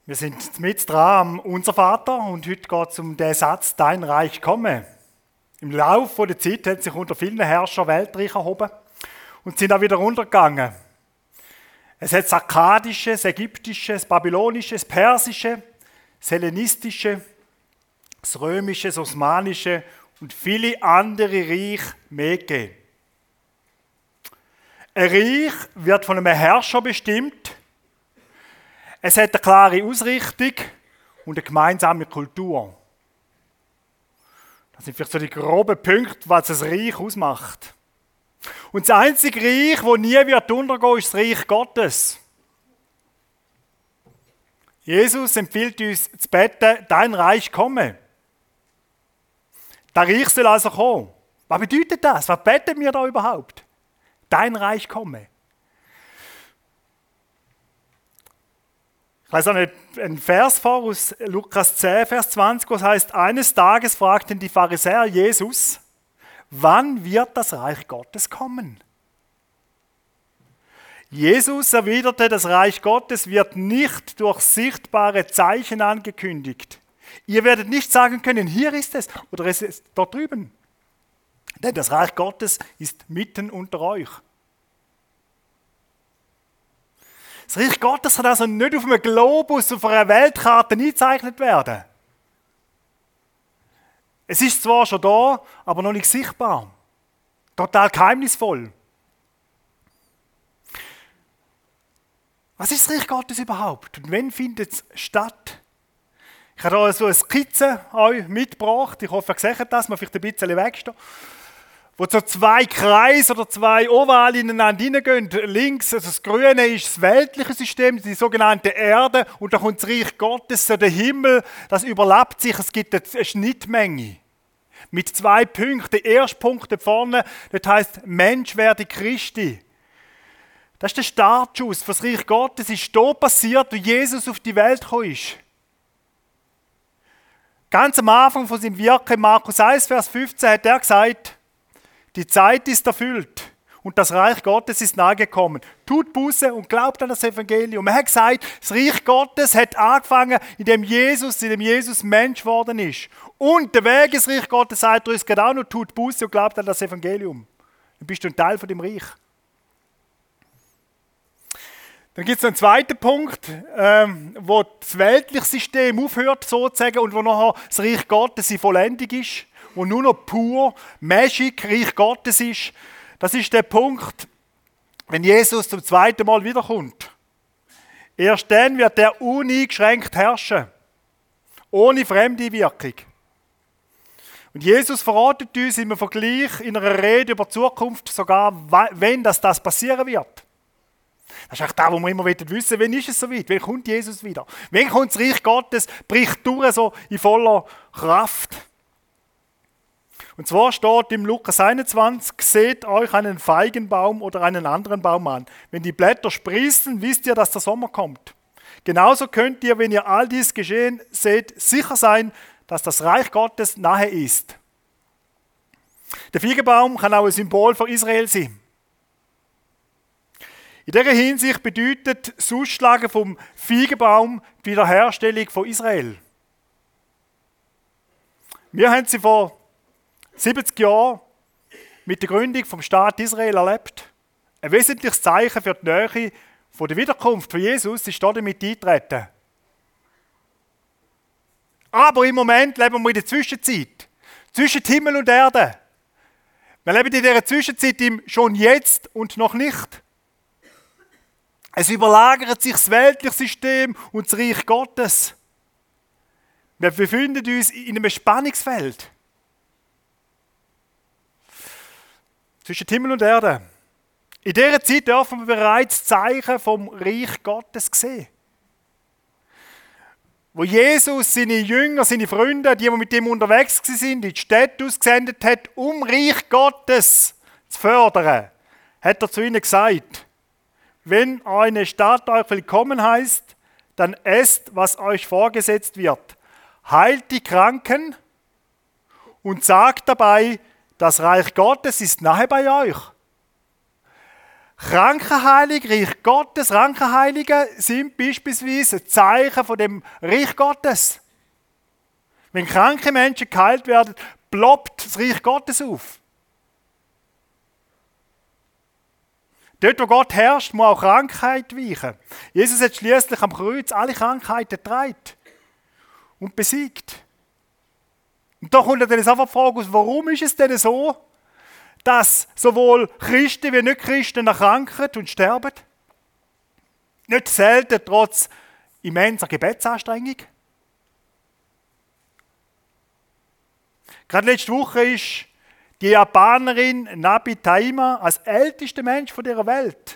Wir sind mit dran am Unser Vater und heute geht es um den Satz, dein Reich komme. Im Laufe der Zeit hat sich unter vielen Herrschern Weltreich erhoben und sind auch wieder runtergegangen. Es hat das Akkadische, das Ägyptische, das Babylonische, das Persische, das Hellenistische, das Römische, das Osmanische und viele andere Reiche mehr gegeben. Ein Reich wird von einem Herrscher bestimmt. Es hat eine klare Ausrichtung und eine gemeinsame Kultur. Das sind vielleicht so die groben Punkte, was ein Reich ausmacht. Und das einzige Reich, das nie wird untergehen, ist das Reich Gottes. Jesus empfiehlt uns zu beten, dein Reich komme. Das Reich soll also kommen. Was bedeutet das? Was beten wir da überhaupt? Dein Reich komme. Ich lese einen Vers vor aus Lukas 10, Vers 20, wo es heißt, eines Tages fragten die Pharisäer Jesus, wann wird das Reich Gottes kommen? Jesus erwiderte, das Reich Gottes wird nicht durch sichtbare Zeichen angekündigt. Ihr werdet nicht sagen können, hier ist es oder es ist dort drüben. Denn das Reich Gottes ist mitten unter euch. Das Reich Gottes kann also nicht auf einem Globus, auf einer Weltkarte eingezeichnet werden. Es ist zwar schon da, aber noch nicht sichtbar. Total geheimnisvoll. Was ist das Reich Gottes überhaupt? Und wann findet es statt? Ich habe hier so eine Skizze euch mitgebracht. Ich hoffe, ihr seht das, mal vielleicht ein bisschen wegstehen. Wo so zwei Kreise oder zwei Ovale ineinander hineingehen. Links, also das Grüne ist das weltliche System, die sogenannte Erde. Und da kommt das Reich Gottes, so der Himmel, das überlappt sich. Es gibt eine Schnittmenge. Mit 2 Punkten. Der erste Punkt da vorne, das heisst, Mensch werde Christi. Das ist der Startschuss für das Reich Gottes. Es ist hier passiert, wie Jesus auf die Welt gekommen ist. Ganz am Anfang von seinem Wirken, Markus 1, Vers 15, hat er gesagt, die Zeit ist erfüllt und das Reich Gottes ist nahegekommen. Tut Buße und glaubt an das Evangelium. Er hat gesagt, das Reich Gottes hat angefangen, indem Jesus Mensch geworden ist. Und der Weg ins Reich Gottes sagt uns genau noch, tut Buße und glaubt an das Evangelium. Dann bist du ein Teil von dem Reich. Dann gibt es einen zweiten Punkt, wo das weltliche System aufhört sozusagen und wo nachher das Reich Gottes in Vollendung ist, wo nur noch pur Magic Reich Gottes ist. Das ist der Punkt, wenn Jesus zum zweiten Mal wiederkommt. Erst dann wird er uneingeschränkt herrschen, ohne Fremdeinwirkung. Und Jesus verratet uns im Vergleich in einer Rede über die Zukunft sogar, wenn das passieren wird. Das ist auch das, was wir immer wissen wollen. Wann ist es soweit? Wann kommt Jesus wieder? Wann kommt das Reich Gottes, bricht durch so in voller Kraft? Und zwar steht im Lukas 21, seht euch einen Feigenbaum oder einen anderen Baum an. Wenn die Blätter sprießen, wisst ihr, dass der Sommer kommt. Genauso könnt ihr, wenn ihr all dies geschehen seht, sicher sein, dass das Reich Gottes nahe ist. Der Feigenbaum kann auch ein Symbol für Israel sein. In dieser Hinsicht bedeutet das Ausschlagen vom Feigenbaum die Wiederherstellung von Israel. Wir haben sie vor 70 Jahren mit der Gründung vom Staat Israel erlebt. Ein wesentliches Zeichen für die Nähe von der Wiederkunft von Jesus ist damit eintreten. Aber im Moment leben wir in der Zwischenzeit. Zwischen Himmel und Erde. Wir leben in dieser Zwischenzeit im schon jetzt und noch nicht. Es überlagert sich das weltliche System und das Reich Gottes. Wir befinden uns in einem Spannungsfeld. Zwischen Himmel und Erde. In dieser Zeit dürfen wir bereits Zeichen vom Reich Gottes sehen. Wo Jesus seine Jünger, seine Freunde, die mit ihm unterwegs waren, in die Städte ausgesendet hat, um Reich Gottes zu fördern, hat er zu ihnen gesagt, wenn eine Stadt euch willkommen heißt, dann esst, was euch vorgesetzt wird. Heilt die Kranken und sagt dabei, das Reich Gottes ist nahe bei euch. Krankenheilung, Reich Gottes, Krankenheiligen sind beispielsweise ein Zeichen von dem Reich Gottes. Wenn kranke Menschen geheilt werden, ploppt das Reich Gottes auf. Dort, wo Gott herrscht, muss auch Krankheit weichen. Jesus hat schließlich am Kreuz alle Krankheiten getragen und besiegt. Und da kommt natürlich sofort die Frage aus, warum ist es denn so, dass sowohl Christen wie Nicht-Christen erkranken und sterben? Nicht selten trotz immenser Gebetsanstrengung. Gerade letzte Woche ist die Japanerin Nabi Taima als ältester Mensch dieser Welt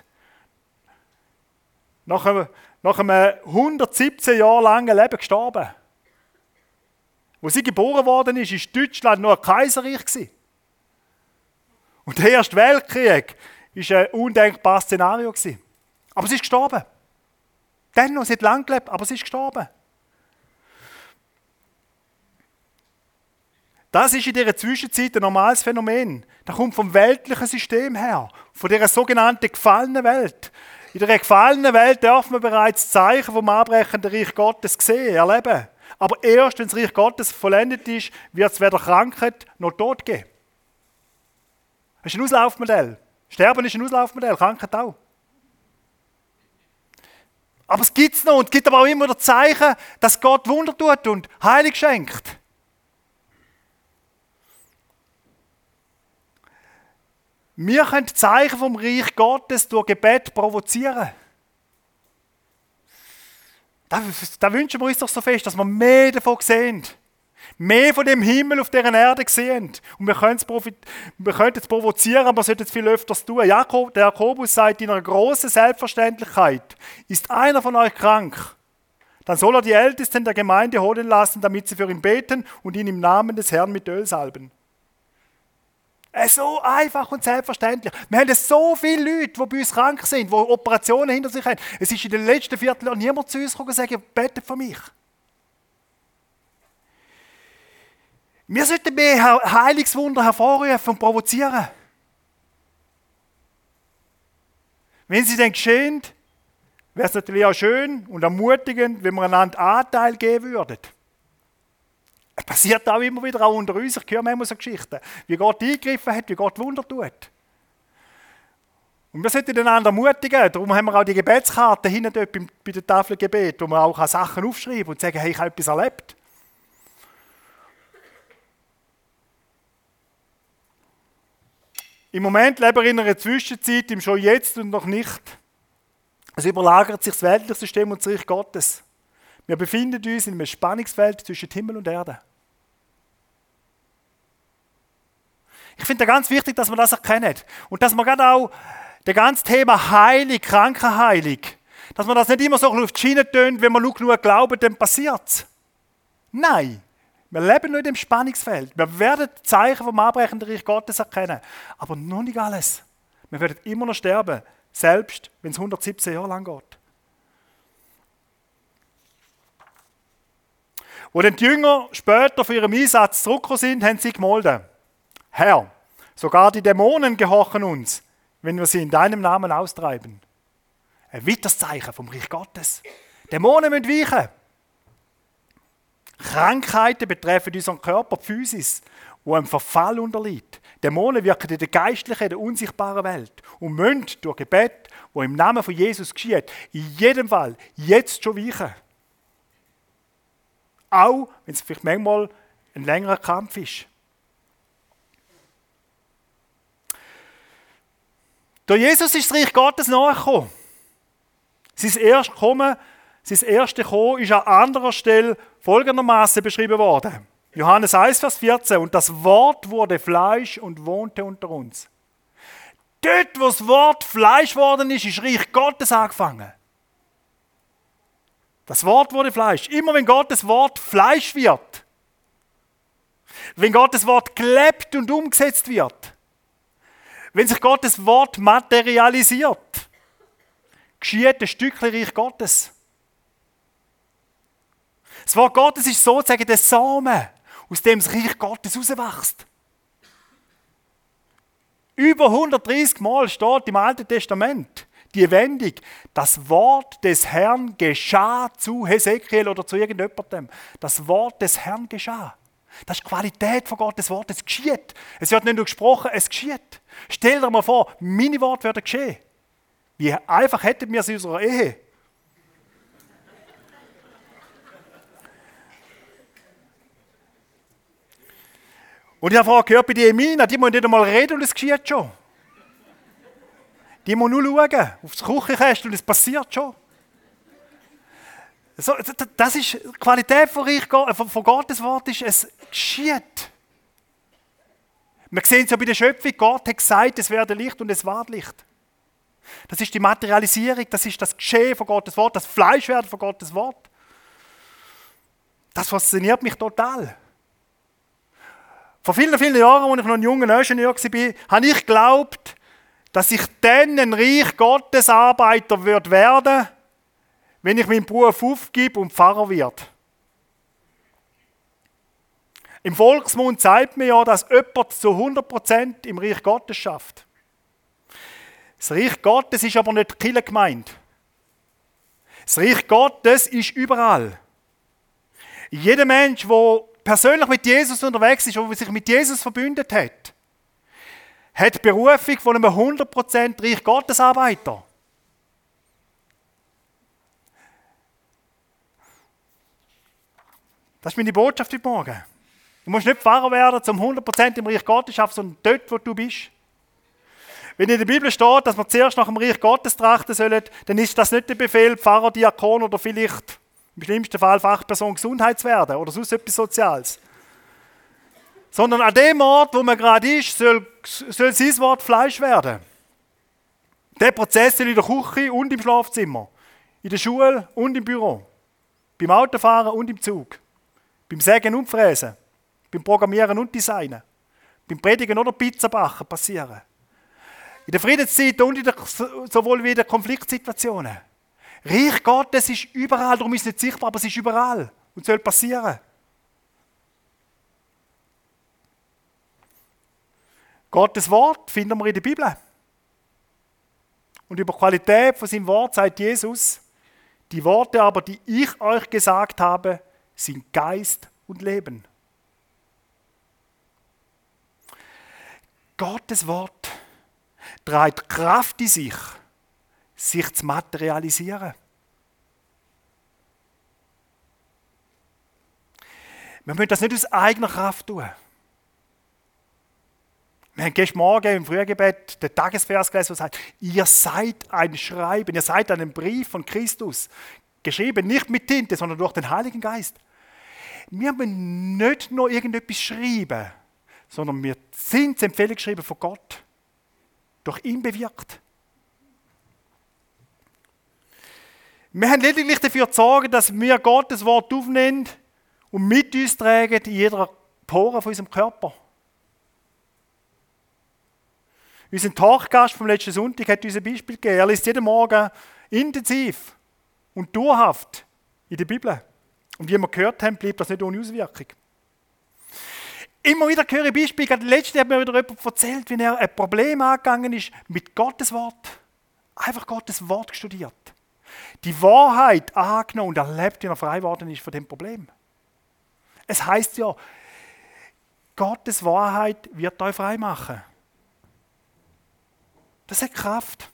nach einem 117 Jahre langen Leben gestorben. Als sie geboren worden ist, war Deutschland noch ein Kaiserreich. Und der Erste Weltkrieg war ein undenkbares Szenario. Aber sie ist gestorben. Dennoch, sie hat lang gelebt, aber sie ist gestorben. Das ist in dieser Zwischenzeit ein normales Phänomen. Das kommt vom weltlichen System her, von dieser sogenannten gefallenen Welt. In der gefallenen Welt darf man bereits Zeichen vom anbrechenden Reich Gottes sehen, erleben. Aber erst, wenn das Reich Gottes vollendet ist, wird es weder Krankheit noch Tod geben. Das ist ein Auslaufmodell. Sterben ist ein Auslaufmodell, Krankheit auch. Aber es gibt es noch und es gibt aber auch immer das Zeichen, dass Gott Wunder tut und Heilung schenkt. Wir können die Zeichen vom Reich Gottes durch Gebet provozieren. Da wünschen wir uns doch so fest, dass wir mehr davon sehen. Mehr von dem Himmel auf dieser Erde sehen. Und wir können es provozieren, aber wir sollten es viel öfters tun. Der Jakobus sagt in einer großen Selbstverständlichkeit, ist einer von euch krank, dann soll er die Ältesten der Gemeinde holen lassen, damit sie für ihn beten und ihn im Namen des Herrn mit Öl salben. So einfach und selbstverständlich. Wir haben so viele Leute, die bei uns krank sind, die Operationen hinter sich haben. Es ist in den letzten Vierteljahren niemand zu uns gekommen und gesagt, betet für mich. Wir sollten mehr Heilungswunder hervorrufen und provozieren. Wenn sie dann geschehen, wäre es natürlich auch schön und ermutigend, wenn wir einander Anteil geben würden. Es passiert auch immer wieder, auch unter uns. Ich höre manchmal so Geschichten, wie Gott eingegriffen hat, wie Gott Wunder tut. Und wir sollten einander ermutigen. Darum haben wir auch die Gebetskarte hinten dort bei der Tafel Gebet, wo man auch Sachen aufschreiben und sagen, hey, ich habe etwas erlebt. Im Moment leben wir in einer Zwischenzeit, im Schon Jetzt und noch nicht. Es überlagert sich das weltliche System und das Reich Gottes. Wir befinden uns in einem Spannungsfeld zwischen Himmel und Erde. Ich finde es ganz wichtig, dass man das erkennen. Und dass man gerade auch das ganze Thema Heilung, Krankenheilung, dass man das nicht immer so auf die Schiene tönt, wenn man nur genug glaubt, dann passiert es. Nein, wir leben nur in dem Spannungsfeld. Wir werden die Zeichen vom anbrechenden Reich Gottes erkennen. Aber noch nicht alles. Wir werden immer noch sterben, selbst wenn es 117 Jahre lang geht. Wo dann die Jünger später für ihren Einsatz zurückgekommen sind, haben sie gemolden. Herr, sogar die Dämonen gehorchen uns, wenn wir sie in deinem Namen austreiben. Ein weiteres Zeichen vom Reich Gottes. Dämonen müssen weichen. Krankheiten betreffen unseren Körper, die Physis, die einem Verfall unterliegt. Dämonen wirken in der geistlichen, in der unsichtbaren Welt und müssen durch Gebet, das im Namen von Jesus geschieht, in jedem Fall jetzt schon weichen. Auch wenn es vielleicht manchmal ein längerer Kampf ist. Durch Jesus ist das Reich Gottes nachgekommen. Sein erste Kommen ist an anderer Stelle folgendermaßen beschrieben worden. Johannes 1, Vers 14. Und das Wort wurde Fleisch und wohnte unter uns. Dort, wo das Wort Fleisch geworden ist, ist Reich Gottes angefangen. Das Wort wurde Fleisch. Immer wenn Gottes Wort Fleisch wird, wenn Gottes Wort gelebt und umgesetzt wird, wenn sich Gottes Wort materialisiert, geschieht ein Stückchen Reich Gottes. Das Wort Gottes ist sozusagen der Samen, aus dem das Reich Gottes herauswächst. Über 130 Mal steht im Alten Testament die Wendung, das Wort des Herrn geschah zu Hesekiel oder zu irgendjemandem. Das Wort des Herrn geschah. Das ist die Qualität von Gottes Wort. Es geschieht. Es wird nicht nur gesprochen, es geschieht. Stell dir mal vor, meine Worte würden geschehen. Wie einfach hätten wir es in unserer Ehe. Und ich habe vorher gehört, bei den Emina, die müssen nicht einmal reden und es geschieht schon. Die muss nur schauen, aufs Küchenkästchen und es passiert schon. So, das ist die Qualität von Gottes Wort, ist, es geschieht. Wir sehen es ja bei der Schöpfung, Gott hat gesagt, es werde Licht und es ward Licht. Das ist die Materialisierung, das ist das Geschehen von Gottes Wort, das Fleischwerden von Gottes Wort. Das fasziniert mich total. Vor vielen, vielen Jahren, als ich noch ein junger Ingenieur war, habe ich geglaubt, dass ich dann ein Reich Gottes Arbeiter werden würde, wenn ich meinen Beruf aufgebe und Pfarrer werde. Im Volksmund sagt man ja, dass jemand zu 100% im Reich Gottes schafft. Das Reich Gottes ist aber nicht die Kirchengemeinde. Das Reich Gottes ist überall. Jeder Mensch, der persönlich mit Jesus unterwegs ist, der sich mit Jesus verbündet hat, hat die Berufung von einem 100% Reich Gottes Arbeiter. Das ist meine Botschaft heute Morgen. Du musst nicht Pfarrer werden, zum 100% im Reich Gottes schaffen, sondern dort, wo du bist. Wenn in der Bibel steht, dass wir zuerst nach dem Reich Gottes trachten sollen, dann ist das nicht der Befehl, Pfarrer, Diakon oder vielleicht im schlimmsten Fall Fachperson Gesundheit zu werden oder sonst etwas Soziales. Sondern an dem Ort, wo man gerade ist, soll sein Wort Fleisch werden. Der Prozess soll in der Küche und im Schlafzimmer, in der Schule und im Büro, beim Autofahren und im Zug, beim Sägen und Fräsen, beim Programmieren und Designen, beim Predigen oder Pizzabacken passieren. In der Friedenszeit und sowohl wie in den Konfliktsituationen. Reich Gottes ist überall, darum ist es nicht sichtbar, aber es ist überall und soll passieren. Gottes Wort finden wir in der Bibel. Und über die Qualität von seinem Wort sagt Jesus, die Worte aber, die ich euch gesagt habe, sind Geist und Leben. Gottes Wort trägt Kraft in sich zu materialisieren. Wir müssen das nicht aus eigener Kraft tun. Wir haben gestern Morgen im Frühgebet den Tagesvers gelesen, der sagt, ihr seid ein Schreiben, ihr seid ein Brief von Christus, geschrieben nicht mit Tinte, sondern durch den Heiligen Geist. Wir müssen nicht nur irgendetwas schreiben, sondern wir sind zu Empfehlung geschrieben von Gott, durch ihn bewirkt. Wir haben lediglich dafür zu sorgen, dass wir Gottes Wort aufnehmen und mit uns tragen in jeder Pore von unserem Körper. Unser Talkgast vom letzten Sonntag hat uns ein Beispiel gegeben. Er liest jeden Morgen intensiv und dauerhaft in der Bibel. Und wie wir gehört haben, bleibt das nicht ohne Auswirkung. Immer wieder höre ich Beispiele. Gerade letztens hat mir wieder jemand erzählt, wie er ein Problem angegangen ist mit Gottes Wort. Einfach Gottes Wort studiert. Die Wahrheit angenommen und erlebt, wie er frei geworden ist von dem Problem. Es heisst ja, Gottes Wahrheit wird euch frei machen. Das hat Kraft.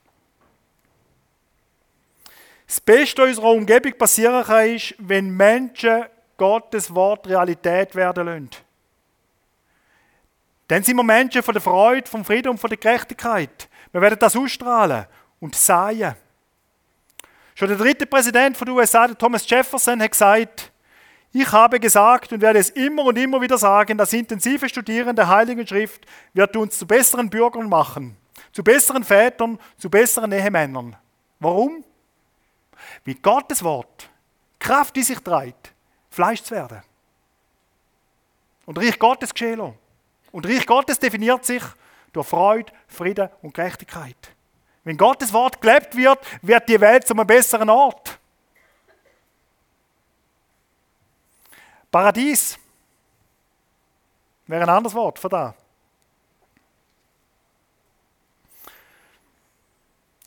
Das Beste in unserer Umgebung passieren kann, ist, wenn Menschen Gottes Wort Realität werden lassen. Dann sind wir Menschen von der Freude, vom Frieden und von der Gerechtigkeit. Wir werden das ausstrahlen und säen. Schon der dritte Präsident der USA, Thomas Jefferson, hat gesagt, ich habe gesagt und werde es immer und immer wieder sagen, das intensive Studieren der Heiligen Schrift wird uns zu besseren Bürgern machen, zu besseren Vätern, zu besseren Ehemännern. Warum? Weil Gottes Wort Kraft in sich trägt, Fleisch zu werden. Und Reich Gottes geschehen lassen. Und Reich Gottes definiert sich durch Freude, Frieden und Gerechtigkeit. Wenn Gottes Wort gelebt wird, wird die Welt zu einem besseren Ort. Paradies wäre ein anderes Wort für das.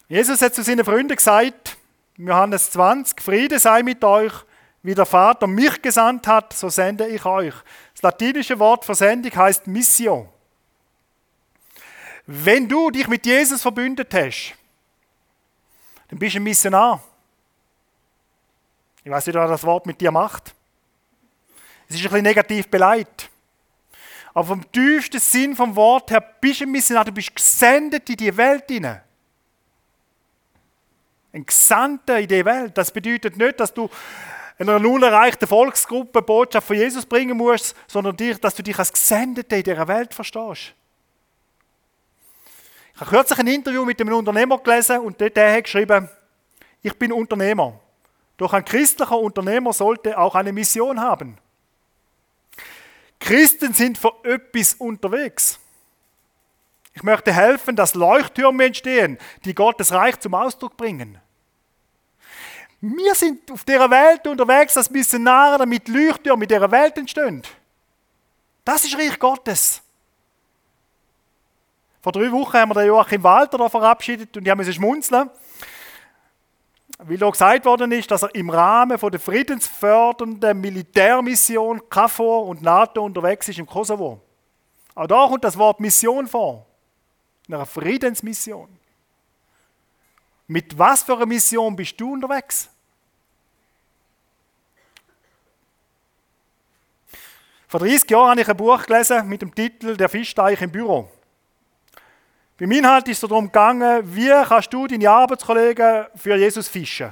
Jesus hat zu seinen Freunden gesagt, in Johannes 20, Friede sei mit euch, wie der Vater mich gesandt hat, so sende ich euch. Das latinische Wort für Sendung heißt Missio. Wenn du dich mit Jesus verbündet hast, dann bist du ein Missionar. Ich weiß nicht, was das Wort mit dir macht. Es ist ein bisschen negativ beleidigt. Aber vom tiefsten Sinn vom Wort her bist du ein Missionar, du bist gesendet in die Welt hinein. Ein Gesandter in die Welt. Das bedeutet nicht, dass du einer unerreichten Volksgruppe die Botschaft von Jesus bringen musst, sondern dass du dich als Gesendete in dieser Welt verstehst. Ich habe kürzlich ein Interview mit einem Unternehmer gelesen und der hat geschrieben, ich bin Unternehmer. Doch ein christlicher Unternehmer sollte auch eine Mission haben. Christen sind für etwas unterwegs. Ich möchte helfen, dass Leuchttürme entstehen, die Gottes Reich zum Ausdruck bringen. Wir sind auf dieser Welt unterwegs als Missionare, damit Leuchttürme in dieser Welt entstehen. Das ist Reich Gottes. Vor 3 Wochen haben wir den Joachim Walter da verabschiedet und ich musste schmunzeln, weil da gesagt worden ist, dass er im Rahmen der friedensfördernden Militärmission KFOR und NATO unterwegs ist im Kosovo. Auch da kommt das Wort Mission vor. In einer Friedensmission. Mit was für einer Mission bist du unterwegs? Vor 30 Jahren habe ich ein Buch gelesen mit dem Titel «Der Fischteich im Büro». Beim Inhalt ist es darum gegangen, wie kannst du deine Arbeitskollegen für Jesus fischen?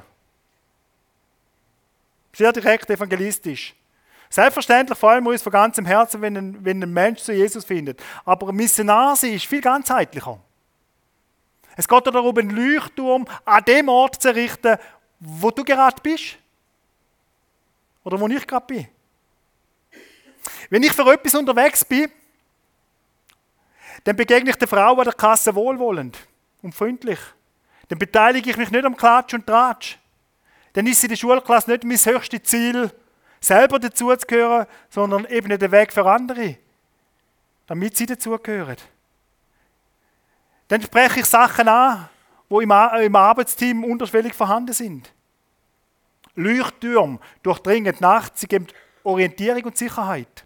Sehr direkt evangelistisch. Selbstverständlich freuen wir uns von ganzem Herzen, wenn ein Mensch zu Jesus findet. Aber ein Missionar sein ist viel ganzheitlicher. Es geht darum, einen Leuchtturm an dem Ort zu errichten, wo du gerade bist. Oder wo ich gerade bin. Wenn ich für etwas unterwegs bin, dann begegne ich der Frau an der Kasse wohlwollend und freundlich. Dann beteilige ich mich nicht am Klatsch und Tratsch. Dann ist in der Schulklasse nicht mein höchstes Ziel, selber dazuzugehören, sondern eben der Weg für andere, damit sie dazugehören. Dann spreche ich Sachen an, die im Arbeitsteam unterschwellig vorhanden sind. Leuchttürme durchdringen die Nacht, sie geben Orientierung und Sicherheit.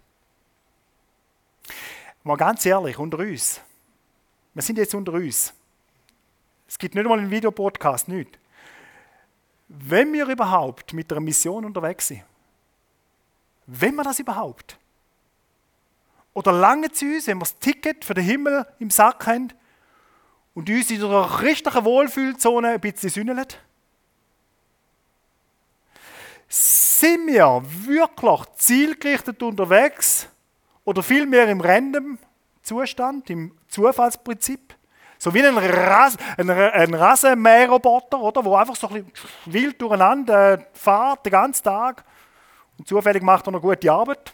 Mal ganz ehrlich, unter uns. Wir sind jetzt unter uns. Es gibt nicht einmal einen Videopodcast, nicht. Wenn wir überhaupt mit einer Mission unterwegs sind, wenn wir das überhaupt, oder lange zu uns, wenn wir das Ticket für den Himmel im Sack haben und uns in einer christlichen Wohlfühlzone ein bisschen sünneln, sind wir wirklich zielgerichtet unterwegs oder vielmehr im random Zustand, im Zufallsprinzip? So wie ein Rasenmäherroboter, oder, wo einfach so ein bisschen wild durcheinander fährt den ganzen Tag und zufällig macht er noch gute Arbeit.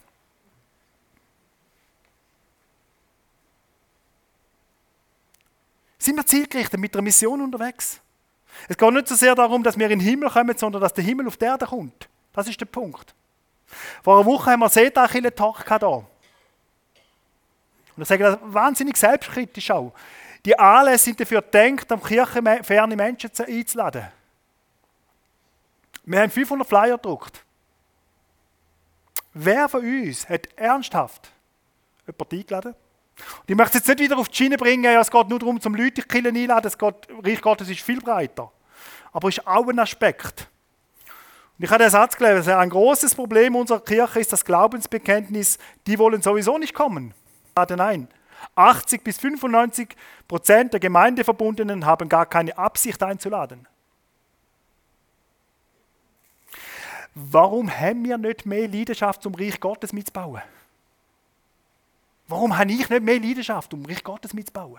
Sind wir zielgerichtet mit einer Mission unterwegs? Es geht nicht so sehr darum, dass wir in den Himmel kommen, sondern dass der Himmel auf die Erde kommt. Das ist der Punkt. Vor einer Woche haben wir Seetachille-Talk hier. Und ich sage das wahnsinnig selbstkritisch auch. Die Anlässe sind dafür gedacht, um kirchenferne Menschen einzuladen. Wir haben 500 Flyer gedruckt. Wer von uns hat ernsthaft jemanden eingeladen? Und ich möchte es jetzt nicht wieder auf die Schiene bringen, ja, es geht nur darum, zum Leute in die Kirche einladen, Reich Gottes ist viel breiter. Aber es ist auch ein Aspekt. Und ich habe den Satz gelesen, ein großes Problem unserer Kirche ist das Glaubensbekenntnis, die wollen sowieso nicht kommen. Nein, 80-95% der Gemeindeverbundenen haben gar keine Absicht einzuladen. Warum haben wir nicht mehr Leidenschaft, um Reich Gottes mitzubauen? Warum habe ich nicht mehr Leidenschaft, um Reich Gottes mitzubauen?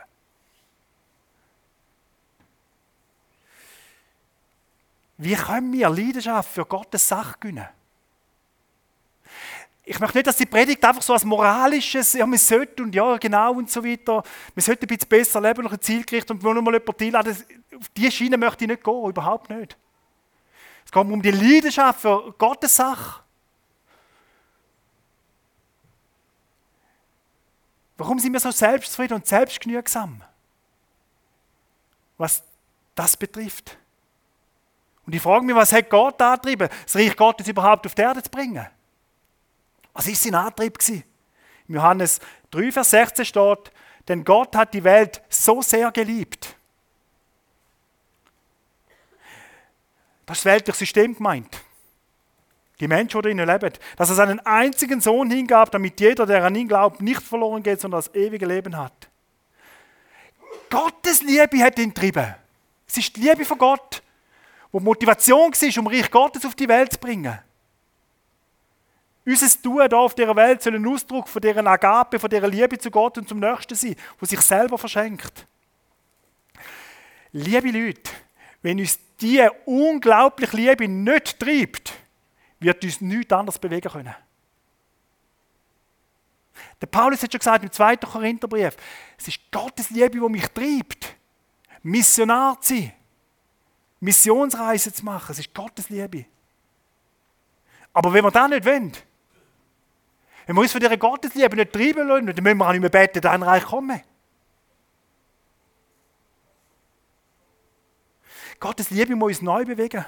Wie können wir Leidenschaft für Gottes Sache gewinnen? Ich möchte nicht, dass die Predigt einfach so als moralisches, ja, man sollte und ja, genau und so weiter, man sollte ein bisschen besser leben, noch ein Zielgericht und nur noch mal jemanden einladen. Auf diese Schiene möchte ich nicht gehen, überhaupt nicht. Es geht um die Leidenschaft für Gottes Sache. Warum sind wir so selbstzufrieden und selbstgenügsam? Was das betrifft. Und ich frage mich, was hat Gott angetrieben, das Reich Gottes überhaupt auf die Erde zu bringen? Was war sein Antrieb gewesen? Im Johannes 3, Vers 16 steht, denn Gott hat die Welt so sehr geliebt. Das ist das weltliche System gemeint. Die Menschen, die darin leben. Dass er seinen einzigen Sohn hingab, damit jeder, der an ihn glaubt, nicht verloren geht, sondern das ewige Leben hat. Gottes Liebe hat ihn getrieben. Es ist die Liebe von Gott, die Motivation war, um Reich Gottes auf die Welt zu bringen. Unser Tun hier auf dieser Welt soll ein Ausdruck von dieser Agape, von dieser Liebe zu Gott und zum Nächsten sein, die sich selber verschenkt. Liebe Leute, wenn uns diese unglaubliche Liebe nicht treibt, wird uns nichts anderes bewegen können. Der Paulus hat schon gesagt im 2. Korintherbrief, es ist Gottes Liebe, die mich treibt, Missionar zu sein, Missionsreisen zu machen. Es ist Gottes Liebe. Aber wenn wir das nicht wollen, wenn wir uns von dieser Gottesliebe nicht treiben lassen, dann müssen wir auch nicht mehr beten, dein Reich komme. Gottes Liebe muss uns neu bewegen.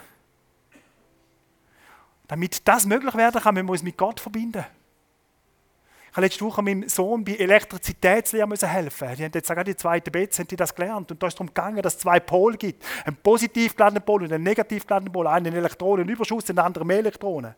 Damit das möglich werden kann, müssen wir uns mit Gott verbinden. Ich habe letzte Woche meinem Sohn bei Elektrizitätslehre helfen. Die haben jetzt gerade die zweite BZ haben die das gelernt. Und da ist darum gegangen, dass es 2 Pole gibt. Einen positiv geladenen Pol und einen negativ geladenen Pol. Einen Elektronenüberschuss, den anderen mehr Elektronen.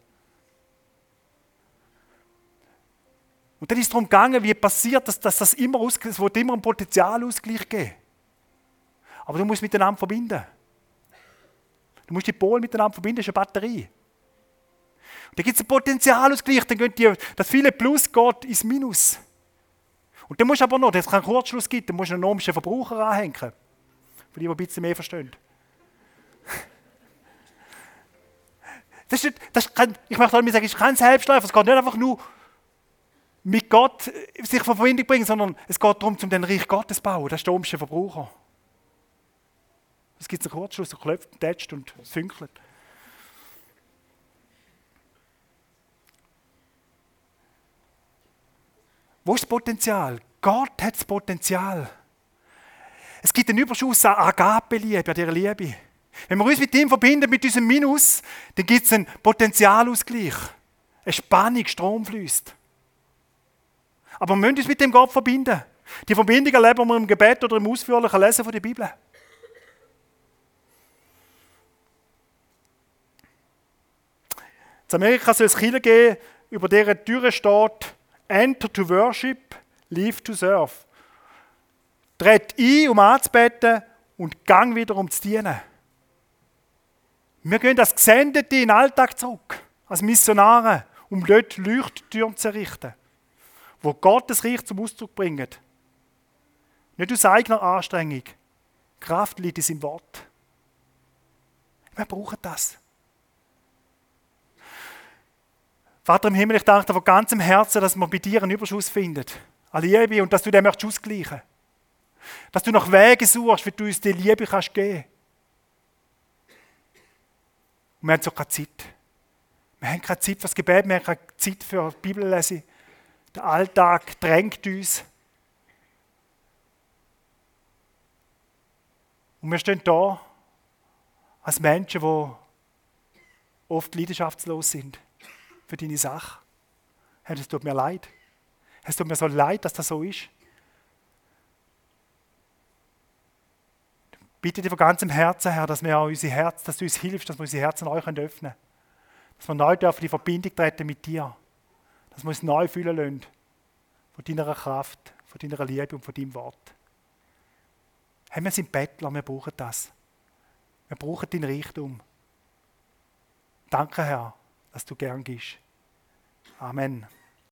Und dann ist es darum gegangen, wie passiert, dass das immer ausgleicht. Es wird immer einen Potenzialausgleich geben. Aber du musst miteinander verbinden. Du musst die Pole miteinander verbinden, das ist eine Batterie. Und dann gibt es einen Potenzialausgleich, dann geht das viele Plus geht ins Minus. Und dann musst du aber noch, wenn es keinen Kurzschluss gibt, dann musst du einen ohmischen Verbraucher anhängen. Für die ein bisschen mehr verstehen. Ich möchte sagen, es ist kein Selbstläufer, es geht nicht einfach nur mit Gott sich in Verbindung bringen, sondern es geht darum, den Reich Gottes zu bauen. Das ist der ohmsche Verbraucher. Es gibt einen Kurzschluss, der klopft, tätscht und sünkelt. Wo ist das Potenzial? Gott hat das Potenzial. Es gibt einen Überschuss an Agape-Liebe, an dieser Liebe. Wenn wir uns mit ihm verbinden, mit unserem Minus, dann gibt es einen Potenzialausgleich. Eine Spannung, Strom fließt. Aber wir müssen uns mit dem Gott verbinden. Die Verbindung erleben wir im Gebet oder im ausführlichen Lesen von der Bibel. In Amerika soll es Kirchen geben, über deren Türe steht, Enter to worship, leave to serve. Tritt ein, um anzubeten und gang wieder, um zu dienen. Wir gehen als Gesendete in den Alltag zurück, als Missionare, um dort Leuchttürme zu errichten, wo Gottes Reich zum Ausdruck bringt. Nicht aus eigener Anstrengung. Kraft liegt in seinem Wort. Wir brauchen das. Vater im Himmel, ich danke dir von ganzem Herzen, dass wir bei dir einen Überschuss finden. An Liebe und dass du den möchtest ausgleichen. Dass du nach Wegen suchst, wie du uns die Liebe kannst geben. Und wir haben so keine Zeit. Wir haben keine Zeit für das Gebet, wir haben keine Zeit für Bibellesen. Der Alltag drängt uns. Und wir stehen da als Menschen, die oft leidenschaftslos sind für deine Sache. Herr, es tut mir leid. Es tut mir so leid, dass das so ist. Ich bitte dich von ganzem Herzen, Herr, dass wir auch unser Herz, dass du uns hilfst, dass wir unsere Herzen euch öffnen können. Dass wir neu dürfen die Verbindung treten mit dir. Dass wir uns neu fühlen lassen von deiner Kraft, von deiner Liebe und von deinem Wort. Herr, wir sind Bettler, wir brauchen das. Wir brauchen deinen Reichtum. Danke, Herr, dass du gern gibst. Amen.